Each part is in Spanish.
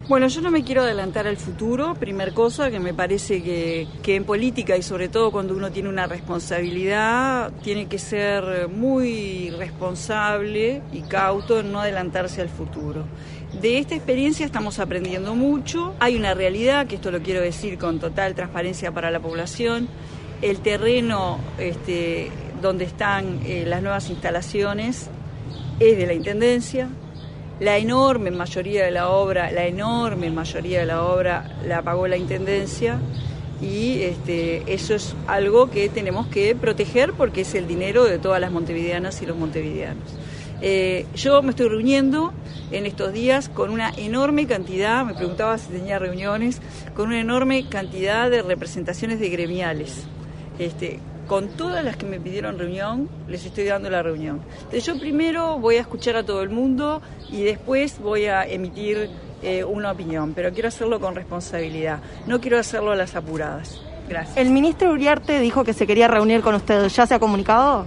Bueno, yo no me quiero adelantar al futuro. Primer cosa, que me parece que en política y sobre todo cuando uno tiene una responsabilidad, tiene que ser muy responsable y cauto en no adelantarse al futuro. De esta experiencia estamos aprendiendo mucho. Hay una realidad, que esto lo quiero decir con total transparencia para la población. El terreno donde están las nuevas instalaciones es de la Intendencia. La enorme mayoría de la obra la pagó la Intendencia y eso es algo que tenemos que proteger porque es el dinero de todas las montevideanas y los montevideanos. Yo me estoy reuniendo en estos días con una enorme cantidad, me preguntaba si tenía reuniones, con una enorme cantidad de representaciones de gremiales. Con todas las que me pidieron reunión, les estoy dando la reunión. Entonces yo primero voy a escuchar a todo el mundo y después voy a emitir una opinión, pero quiero hacerlo con responsabilidad, no quiero hacerlo a las apuradas. Gracias. El ministro Uriarte dijo que se quería reunir con ustedes, ¿ya se ha comunicado?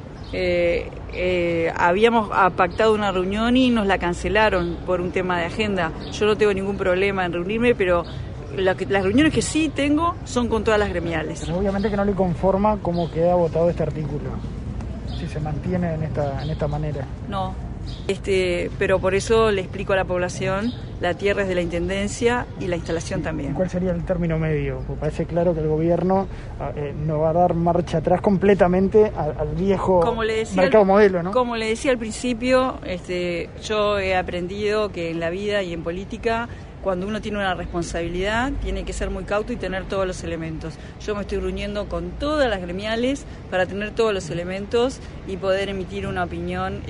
Habíamos pactado una reunión y nos la cancelaron por un tema de agenda. Yo no tengo ningún problema en reunirme, pero las reuniones que sí tengo son con todas las gremiales. Pero obviamente que no le conforma cómo queda votado este artículo, si se mantiene en esta manera. No, pero por eso le explico a la población, la tierra es de la Intendencia y la instalación también. ¿Cuál sería el término medio? Porque parece claro que el gobierno no va a dar marcha atrás completamente al viejo mercado modelo, ¿no? Como le decía al principio, yo he aprendido que en la vida y en política, cuando uno tiene una responsabilidad, tiene que ser muy cauto y tener todos los elementos. Yo me estoy reuniendo con todas las gremiales para tener todos los elementos y poder emitir una opinión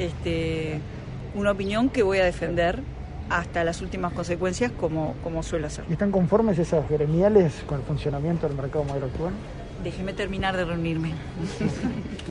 que voy a defender hasta las últimas consecuencias, como suelo hacer. ¿Y están conformes esas gremiales con el funcionamiento del mercado modelo actual? Déjeme terminar de reunirme.